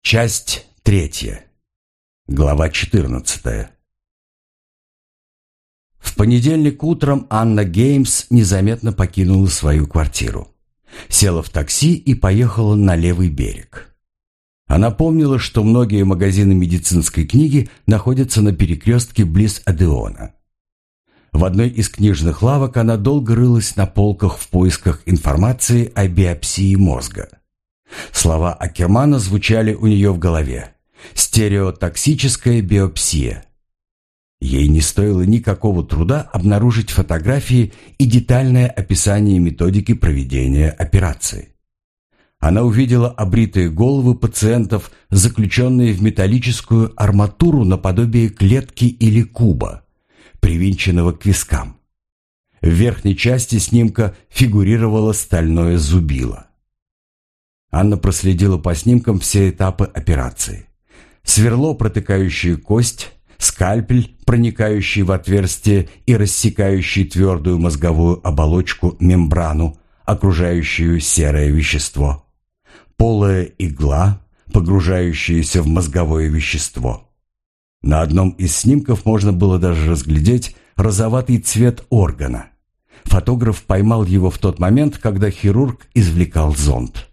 Часть 3. Глава 14. В понедельник утром Анна Геймс незаметно покинула свою квартиру. Села в такси и поехала на левый берег. Она помнила, что многие магазины медицинской книги находятся на перекрестке близ Одеона. В одной из книжных лавок она долго рылась на полках в поисках информации о биопсии мозга. Слова Акермана звучали у нее в голове. Стереотоксическая биопсия. Ей не стоило никакого труда обнаружить фотографии и детальное описание методики проведения операции. Она увидела обритые головы пациентов, заключенные в металлическую арматуру наподобие клетки или куба, привинченного к вискам. В верхней части снимка фигурировало стальное зубило. Анна проследила по снимкам все этапы операции. Сверло, протыкающее кость, скальпель, проникающий в отверстие и рассекающий твердую мозговую оболочку мембрану, окружающую серое вещество. Полая игла, погружающаяся в мозговое вещество. На одном из снимков можно было даже разглядеть розоватый цвет органа. Фотограф поймал его в тот момент, когда хирург извлекал зонд.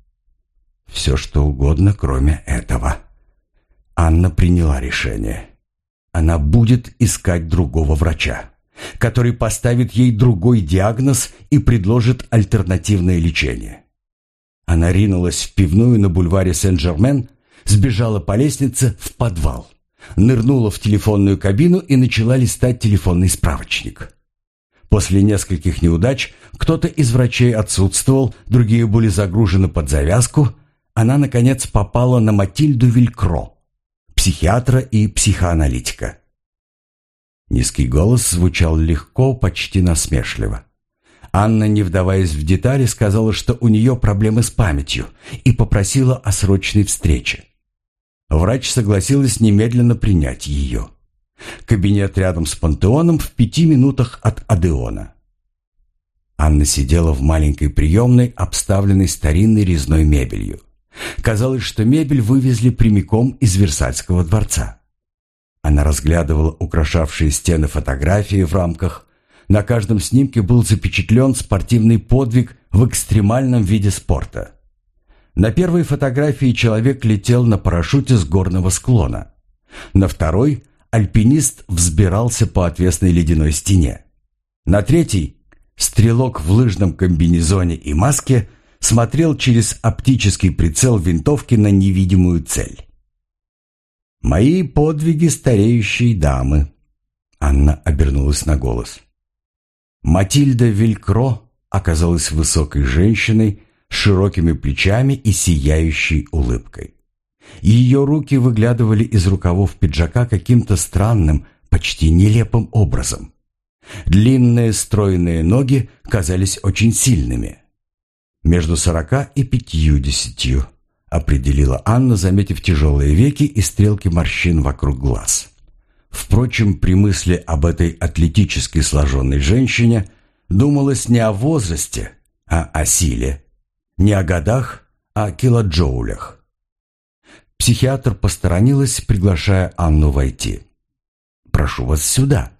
Все что угодно, кроме этого. Анна приняла решение. Она будет искать другого врача, который поставит ей другой диагноз и предложит альтернативное лечение. Она ринулась в пивную на бульваре Сен-Жермен, сбежала по лестнице в подвал, нырнула в телефонную кабину и начала листать телефонный справочник. После нескольких неудач кто-то из врачей отсутствовал, другие были загружены под завязку. Она, наконец, попала на Матильду Вилькро, психиатра и психоаналитика. Низкий голос звучал легко, почти насмешливо. Анна, не вдаваясь в детали, сказала, что у нее проблемы с памятью, и попросила о срочной встрече. Врач согласилась немедленно принять ее. Кабинет рядом с Пантеоном в 5 минутах от Одеона. Анна сидела в маленькой приемной, обставленной старинной резной мебелью. Казалось, что мебель вывезли прямиком из Версальского дворца. Она разглядывала украшавшие стены фотографии в рамках. На каждом снимке был запечатлен спортивный подвиг в экстремальном виде спорта. На первой фотографии человек летел на парашюте с горного склона. На второй альпинист взбирался по отвесной ледяной стене. На третьей стрелок в лыжном комбинезоне и маске смотрел через оптический прицел винтовки на невидимую цель. «Мои подвиги стареющей дамы», — Анна обернулась на голос. Матильда Вилькро оказалась высокой женщиной с широкими плечами и сияющей улыбкой. Ее руки выглядывали из рукавов пиджака каким-то странным, почти нелепым образом. Длинные стройные ноги казались очень сильными. «Между 40 и 50, определила Анна, заметив тяжелые веки и стрелки морщин вокруг глаз. Впрочем, при мысли об этой атлетически сложенной женщине думалось не о возрасте, а о силе, не о годах, а о килоджоулях. Психиатр посторонилась, приглашая Анну войти. «Прошу вас сюда».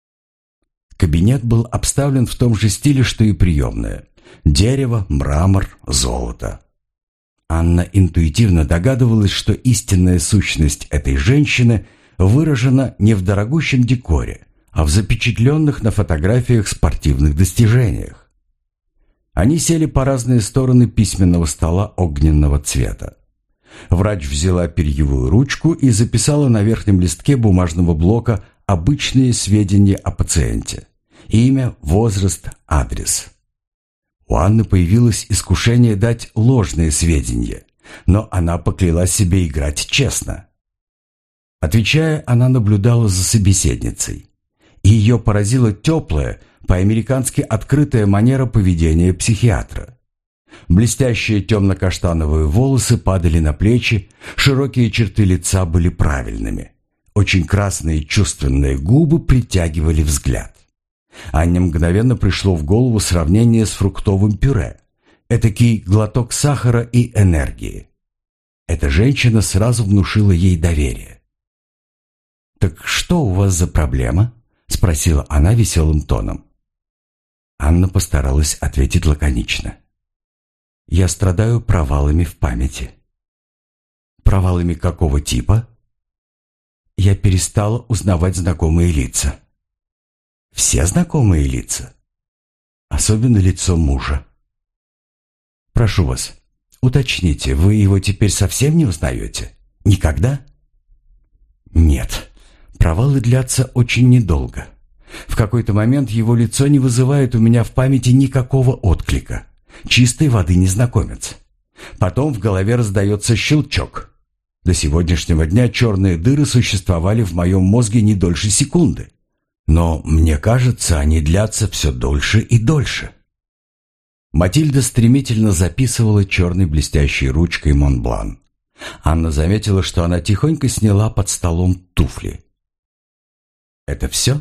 Кабинет был обставлен в том же стиле, что и приемная. Дерево, мрамор, золото. Анна интуитивно догадывалась, что истинная сущность этой женщины выражена не в дорогущем декоре, а в запечатленных на фотографиях спортивных достижениях. Они сели по разные стороны письменного стола огненного цвета. Врач взяла перьевую ручку и записала на верхнем листке бумажного блока обычные сведения о пациенте: имя, возраст, адрес. У Анны появилось искушение дать ложные сведения, но она поклялась себе играть честно. Отвечая, она наблюдала за собеседницей. Ее поразила теплая, по-американски открытая манера поведения психиатра. Блестящие темно-каштановые волосы падали на плечи, широкие черты лица были правильными. Очень красные чувственные губы притягивали взгляд. Анне мгновенно пришло в голову сравнение с фруктовым пюре. Этакий глоток сахара и энергии. Эта женщина сразу внушила ей доверие. «Так что у вас за проблема?» — спросила она веселым тоном. Анна постаралась ответить лаконично. «Я страдаю провалами в памяти». «Провалами какого типа?» «Я перестала узнавать знакомые лица». «Все знакомые лица?» «Особенно лицо мужа». «Прошу вас, уточните, вы его теперь совсем не узнаете? Никогда?» «Нет, провалы длятся очень недолго. В какой-то момент его лицо не вызывает у меня в памяти никакого отклика. Чистой воды незнакомец. Потом в голове раздается щелчок. До сегодняшнего дня черные дыры существовали в моем мозге не дольше секунды. Но, мне кажется, они длятся все дольше и дольше». Матильда стремительно записывала черной блестящей ручкой Монблан. Анна заметила, что она тихонько сняла под столом туфли. «Это все?»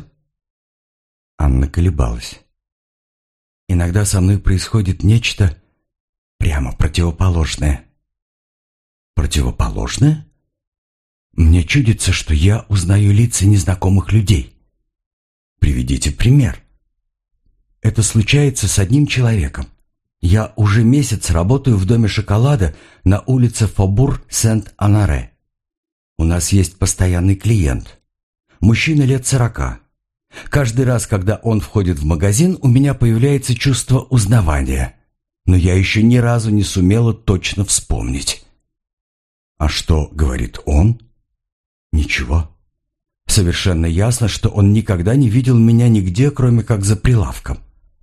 Анна колебалась. «Иногда со мной происходит нечто прямо противоположное». «Противоположное?» «Мне чудится, что я узнаю лица незнакомых людей». «Приведите пример». «Это случается с одним человеком. Я уже месяц работаю в доме шоколада на улице Фобур-Сент-Анаре. У нас есть постоянный клиент. Мужчина лет 40. Каждый раз, когда он входит в магазин, у меня появляется чувство узнавания. Но я еще ни разу не сумела точно вспомнить». «А что говорит он?» «Ничего. Совершенно ясно, что он никогда не видел меня нигде, кроме как за прилавком».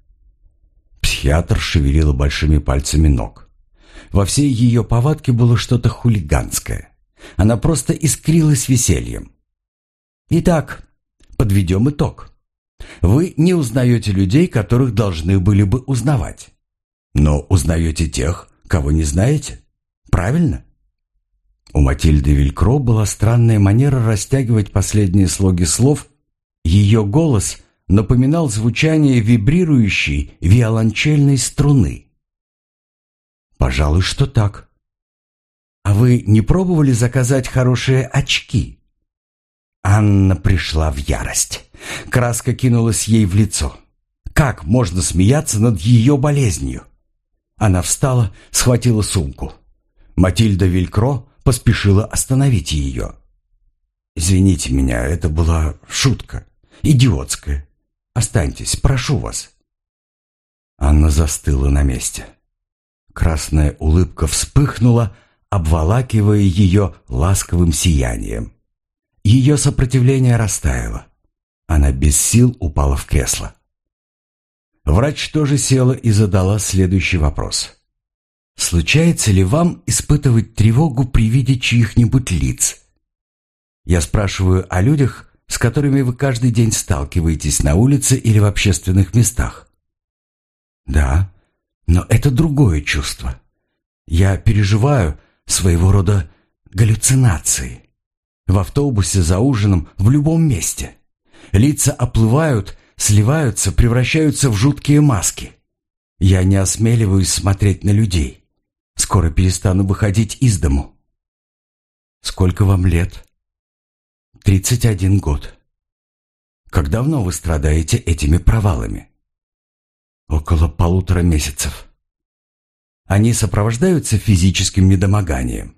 Психиатр шевелила большими пальцами ног. Во всей ее повадке было что-то хулиганское. Она просто искрилась весельем. «Итак, подведем итог. Вы не узнаете людей, которых должны были бы узнавать. Но узнаете тех, кого не знаете. Правильно?» У Матильды Вилькро была странная манера растягивать последние слоги слов. Ее голос напоминал звучание вибрирующей виолончельной струны. «Пожалуй, что так. А вы не пробовали заказать хорошие очки?» Анна пришла в ярость. Краска кинулась ей в лицо. Как можно смеяться над ее болезнью? Она встала, схватила сумку. Матильда Вилькро поспешила остановить ее. «Извините меня, это была шутка. Идиотская. Останьтесь, прошу вас». Анна застыла на месте. Красная улыбка вспыхнула, обволакивая ее ласковым сиянием. Ее сопротивление растаяло. Она без сил упала в кресло. Врач тоже села и задала следующий вопрос. «Случается ли вам испытывать тревогу при виде чьих-нибудь лиц? Я спрашиваю о людях, с которыми вы каждый день сталкиваетесь на улице или в общественных местах». «Да, но это другое чувство. Я переживаю своего рода галлюцинации. В автобусе, за ужином, в любом месте. Лица оплывают, сливаются, превращаются в жуткие маски. Я не осмеливаюсь смотреть на людей. Скоро перестану выходить из дому». «Сколько вам лет?» 31 год. Как давно вы страдаете этими провалами?» «Около 1,5 месяцев». «Они сопровождаются физическим недомоганием?»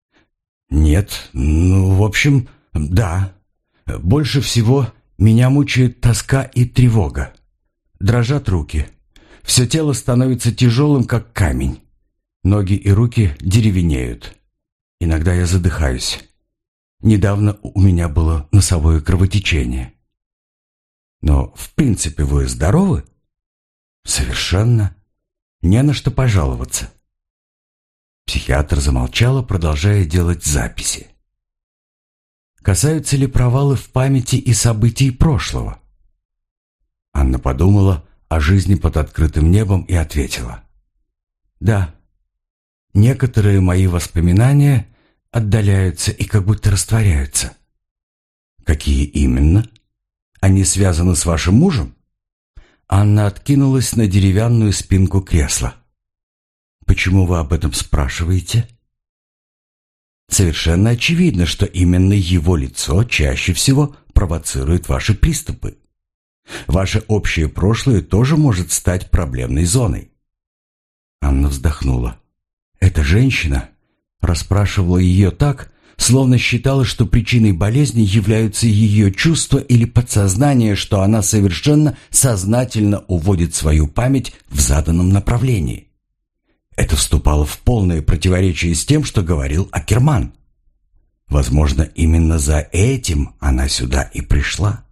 «Нет, в общем, да. Больше всего меня мучает тоска и тревога. Дрожат руки. Все тело становится тяжелым, как камень. Ноги и руки деревенеют. Иногда я задыхаюсь. Недавно у меня было носовое кровотечение». «Но, в принципе, вы здоровы?» «Совершенно. Не на что пожаловаться». Психиатр замолчала, продолжая делать записи. «Касаются ли провалы в памяти и событий прошлого?» Анна подумала о жизни под открытым небом и ответила. «Да, некоторые мои воспоминания отдаляются и как будто растворяются». «Какие именно? Они связаны с вашим мужем?» Анна откинулась на деревянную спинку кресла. «Почему вы об этом спрашиваете?» Совершенно очевидно, что именно его лицо чаще всего провоцирует ваши приступы. Ваше общее прошлое тоже может стать проблемной зоной. Анна вздохнула. Эта женщина расспрашивала ее так, словно считала, что причиной болезни являются ее чувства или подсознание, что она совершенно сознательно уводит свою память в заданном направлении. Это вступало в полное противоречие с тем, что говорил Акерман. Возможно, именно за этим она сюда и пришла.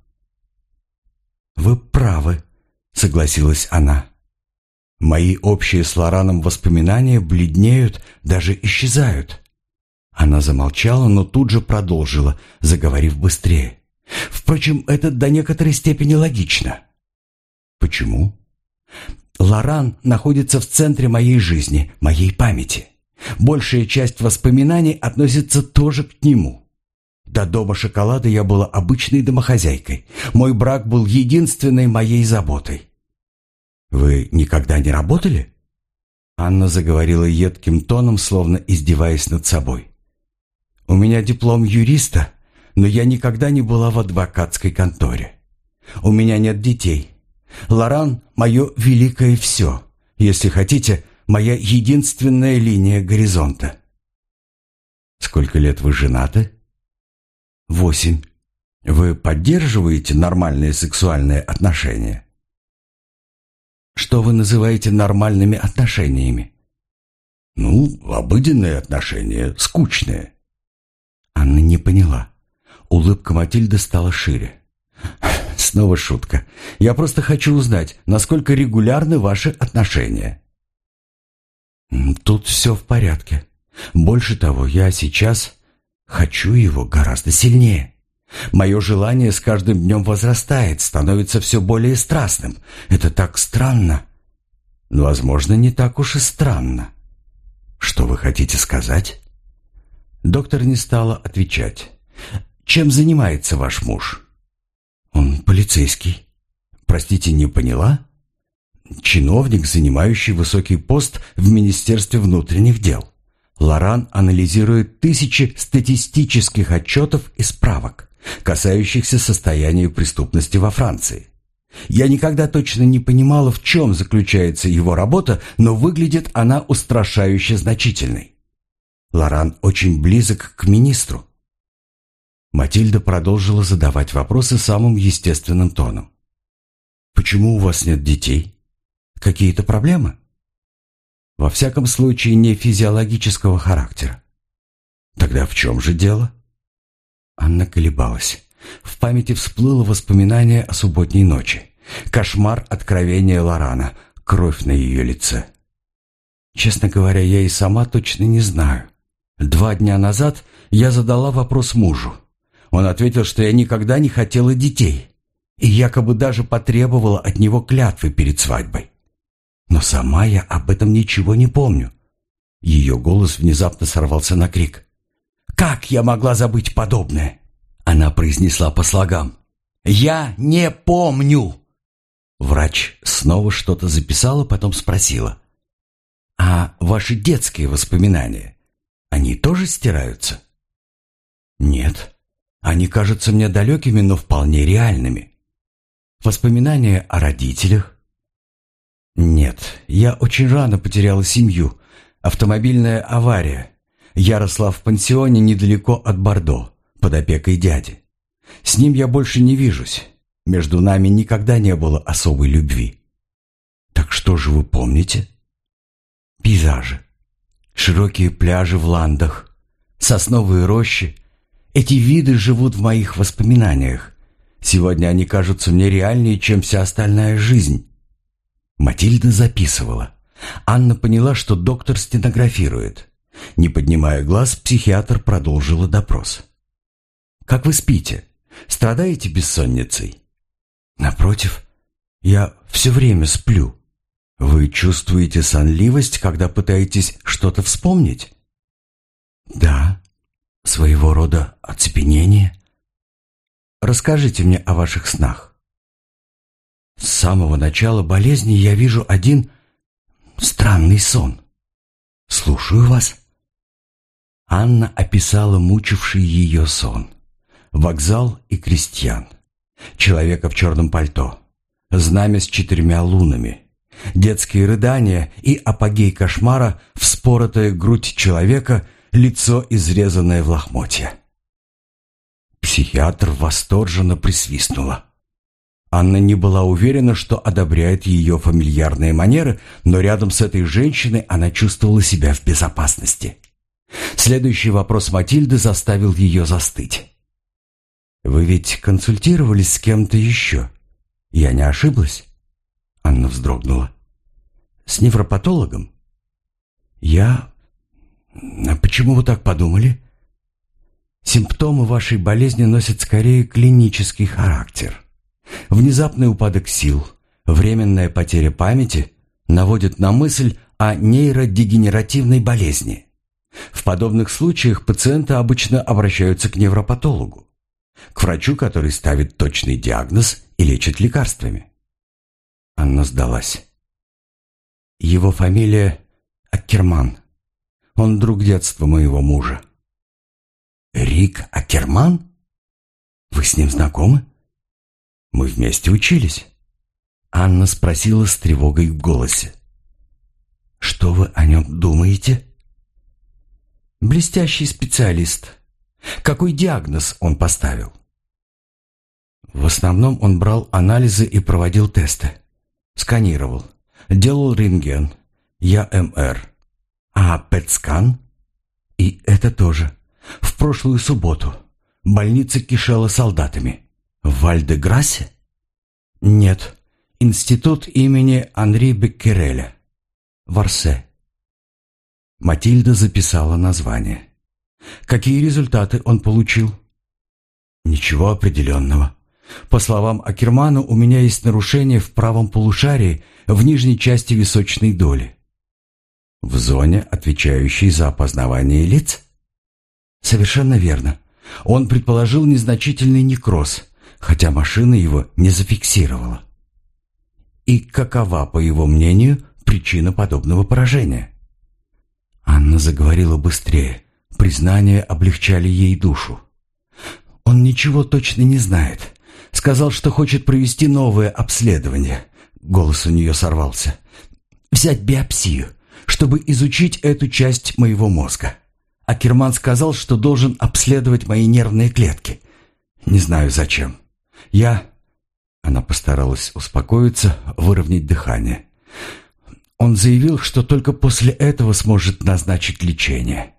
«Вы правы», — согласилась она. «Мои общие с Лораном воспоминания бледнеют, даже исчезают». Она замолчала, но тут же продолжила, заговорив быстрее. «Впрочем, это до некоторой степени логично». «Почему?» «Лоран находится в центре моей жизни, моей памяти. Большая часть воспоминаний относится тоже к нему. До дома шоколада я была обычной домохозяйкой. Мой брак был единственной моей заботой». «Вы никогда не работали?» Анна заговорила едким тоном, словно издеваясь над собой. «У меня диплом юриста, но я никогда не была в адвокатской конторе. У меня нет детей. Лоран — мое великое все, если хотите, моя единственная линия горизонта». «Сколько лет вы женаты?» 8. Вы поддерживаете нормальные сексуальные отношения? Что вы называете нормальными отношениями? Обыденные отношения, скучные. Анна не поняла. Улыбка Матильды стала шире. Снова шутка. Я просто хочу узнать, насколько регулярны ваши отношения. Тут все в порядке. Больше того, я сейчас хочу его гораздо сильнее. Мое желание с каждым днем возрастает, становится все более страстным. Это так странно. Но, возможно, не так уж и странно. Что вы хотите сказать? Доктор не стала отвечать. Чем занимается ваш муж? Он полицейский. Простите, не поняла? Чиновник, занимающий высокий пост в Министерстве внутренних дел. Лоран анализирует тысячи статистических отчетов и справок, касающихся состояния преступности во Франции. Я никогда точно не понимала, в чем заключается его работа, но выглядит она устрашающе значительной. Лоран очень близок к министру. Матильда продолжила задавать вопросы самым естественным тоном. «Почему у вас нет детей? Какие-то проблемы?» «Во всяком случае, не физиологического характера». «Тогда в чем же дело?» Анна колебалась. В памяти всплыло воспоминание о субботней ночи. Кошмар откровения Лорана, кровь на ее лице. Честно говоря, я и сама точно не знаю. 2 дня назад я задала вопрос мужу. Он ответил, что я никогда не хотела детей, и якобы даже потребовала от него клятвы перед свадьбой. Но сама я об этом ничего не помню. Ее голос внезапно сорвался на крик. «Как я могла забыть подобное?» Она произнесла по слогам. «Я не помню!» Врач снова что-то записала, потом спросила. «А ваши детские воспоминания, они тоже стираются?» «Нет, они кажутся мне далекими, но вполне реальными». «Воспоминания о родителях?» «Нет, я очень рано потеряла семью. Автомобильная авария. Я росла в пансионе недалеко от Бордо, под опекой дяди. С ним я больше не вижусь. Между нами никогда не было особой любви». «Так что же вы помните?» «Пейзажи. Широкие пляжи в Ландах, сосновые рощи. Эти виды живут в моих воспоминаниях. Сегодня они кажутся мне реальнее, чем вся остальная жизнь». Матильда записывала. Анна поняла, что доктор стенографирует. Не поднимая глаз, психиатр продолжила допрос. «Как вы спите? Страдаете бессонницей?» «Напротив, я все время сплю». «Вы чувствуете сонливость, когда пытаетесь что-то вспомнить?» «Да, своего рода оцепенение». «Расскажите мне о ваших снах». «С самого начала болезни я вижу один странный сон». «Слушаю вас». Анна описала мучивший ее сон. Вокзал и крестьян. Человека в черном пальто. Знамя с 4 лунами. Детские рыдания и апогей кошмара — вспоротая грудь человека, лицо, изрезанное в лохмотья. Психиатр восторженно присвистнула. Анна не была уверена, что одобряет ее фамильярные манеры, но рядом с этой женщиной она чувствовала себя в безопасности. Следующий вопрос Матильды заставил ее застыть. «Вы ведь консультировались с кем-то еще? Я не ошиблась?» Анна вздрогнула. «С невропатологом?» «Я... А почему вы так подумали?» «Симптомы вашей болезни носят скорее клинический характер. Внезапный упадок сил, временная потеря памяти наводят на мысль о нейродегенеративной болезни. В подобных случаях пациенты обычно обращаются к невропатологу, к врачу, который ставит точный диагноз и лечит лекарствами». Анна сдалась. «Его фамилия Аккерман. Он друг детства моего мужа». «Рик Аккерман? Вы с ним знакомы?» «Мы вместе учились». Анна спросила с тревогой в голосе. «Что вы о нем думаете?» «Блестящий специалист. Какой диагноз он поставил?» «В основном он брал анализы и проводил тесты. Сканировал. Делал рентген. Я МР. А ПЭТ-скан?» «И это тоже. В прошлую субботу. Больница кишела солдатами». «В Валь-де-Грассе?» «Нет. Институт имени Анри Беккереля. В Арсе». Матильда записала название. «Какие результаты он получил?» «Ничего определенного. По словам Аккермана, у меня есть нарушение в правом полушарии в нижней части височной доли». «В зоне, отвечающей за опознавание лиц?» «Совершенно верно. Он предположил незначительный некроз, хотя машина его не зафиксировала». «И какова, по его мнению, причина подобного поражения?» Анна заговорила быстрее. Признания облегчали ей душу. «Он ничего точно не знает. Сказал, что хочет провести новое обследование». Голос у нее сорвался. «Взять биопсию, чтобы изучить эту часть моего мозга. Аккерман сказал, что должен обследовать мои нервные клетки. Не знаю зачем. Она постаралась успокоиться, выровнять дыхание. Он заявил, что только после этого сможет назначить лечение».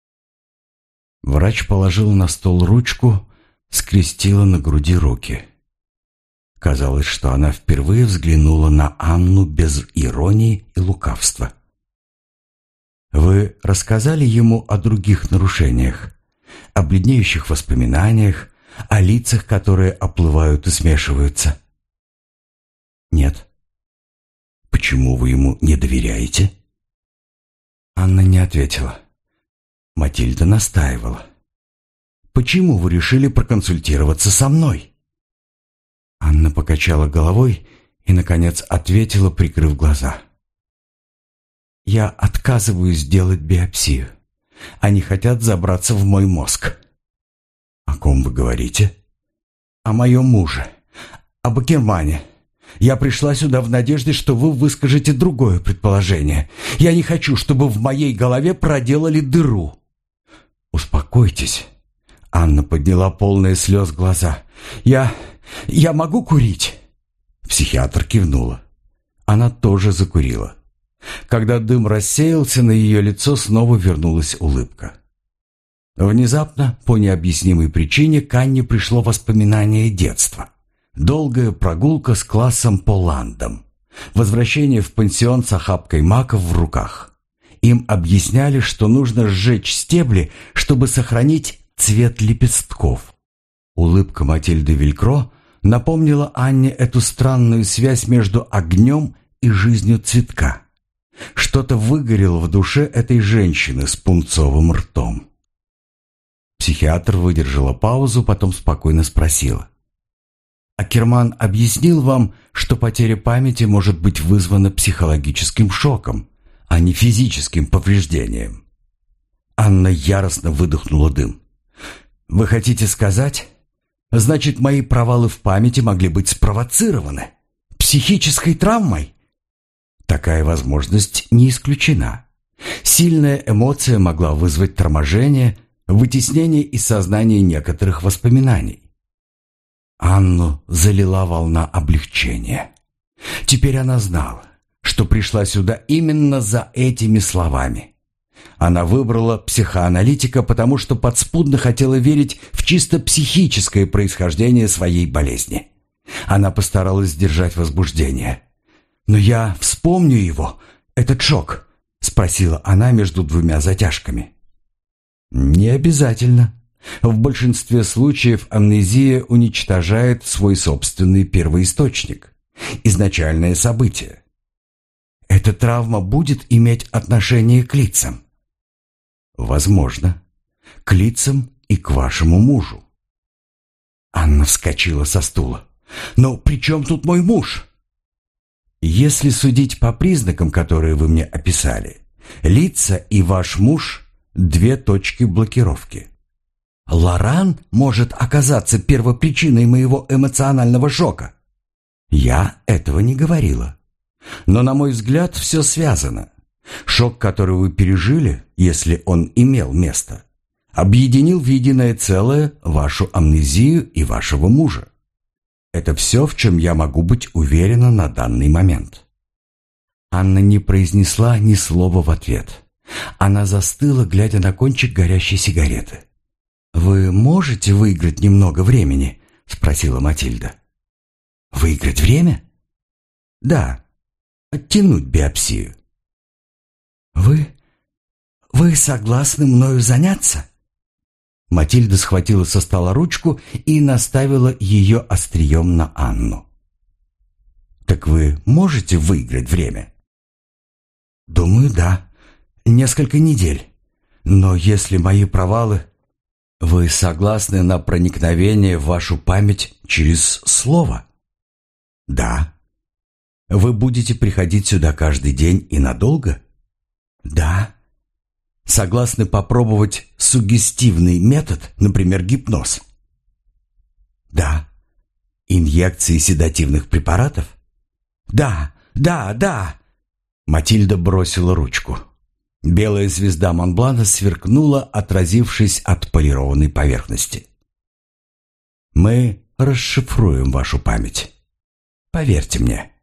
Врач положил на стол ручку, скрестила на груди руки. Казалось, что она впервые взглянула на Анну без иронии и лукавства. «Вы рассказали ему о других нарушениях, о бледнеющих воспоминаниях, о лицах, которые оплывают и смешиваются?» «Нет». «Почему вы ему не доверяете?» Анна не ответила. Матильда настаивала. «Почему вы решили проконсультироваться со мной?» Анна покачала головой и, наконец, ответила, прикрыв глаза. «Я отказываюсь делать биопсию. Они хотят забраться в мой мозг». «О ком вы говорите?» «О моем муже. Об Аккермане. Я пришла сюда в надежде, что вы выскажете другое предположение. Я не хочу, чтобы в моей голове проделали дыру». «Успокойтесь». Анна подняла полные слез глаза. «Я могу курить?» Психиатр кивнула. Она тоже закурила. Когда дым рассеялся, на ее лицо снова вернулась улыбка. Внезапно, по необъяснимой причине, к Анне пришло воспоминание детства. Долгая прогулка с классом по ландам. Возвращение в пансион с охапкой маков в руках. Им объясняли, что нужно сжечь стебли, чтобы сохранить цвет лепестков. Улыбка Матильды Вилькро напомнила Анне эту странную связь между огнем и жизнью цветка. Что-то выгорело в душе этой женщины с пунцовым ртом. Психиатр выдержала паузу, потом спокойно спросила. «Аккерман объяснил вам, что потеря памяти может быть вызвана психологическим шоком, а не физическим повреждением?» Анна яростно выдохнула дым. «Вы хотите сказать? Значит, мои провалы в памяти могли быть спровоцированы психической травмой?» Такая возможность не исключена. Сильная эмоция могла вызвать торможение, вытеснение из сознания некоторых воспоминаний. Анну залила волна облегчения. Теперь она знала, что пришла сюда именно за этими словами. Она выбрала психоаналитика, потому что подспудно хотела верить в чисто психическое происхождение своей болезни. Она постаралась сдержать возбуждение. «Но я вспомню его, этот шок», — спросила она между двумя затяжками. «Не обязательно. В большинстве случаев амнезия уничтожает свой собственный первоисточник, изначальное событие. Эта травма будет иметь отношение к лицам?» «Возможно. К лицам и к вашему мужу». Анна вскочила со стула. «Но при чем тут мой муж?» «Если судить по признакам, которые вы мне описали, лица и ваш муж – две точки блокировки. Лоран может оказаться первопричиной моего эмоционального шока. Я этого не говорила. Но, на мой взгляд, все связано. Шок, который вы пережили, если он имел место, объединил в единое целое вашу амнезию и вашего мужа. Это все, в чем я могу быть уверена на данный момент». Анна не произнесла ни слова в ответ. Она застыла, глядя на кончик горящей сигареты. «Вы можете выиграть немного времени?» — спросила Матильда. «Выиграть время?» «Да, оттянуть биопсию». «Вы согласны мною заняться?» Матильда схватила со стола ручку и наставила ее острием на Анну. «Так вы можете выиграть время?» «Думаю, да. Несколько недель. Но если мои провалы...» «Вы согласны на проникновение в вашу память через слово?» «Да». «Вы будете приходить сюда каждый день и надолго?» «Да». «Согласны попробовать суггестивный метод, например, гипноз?» «Да». «Инъекции седативных препаратов?» «Да, да, да». Матильда бросила ручку. Белая звезда Монблана сверкнула, отразившись от полированной поверхности. «Мы расшифруем вашу память. Поверьте мне».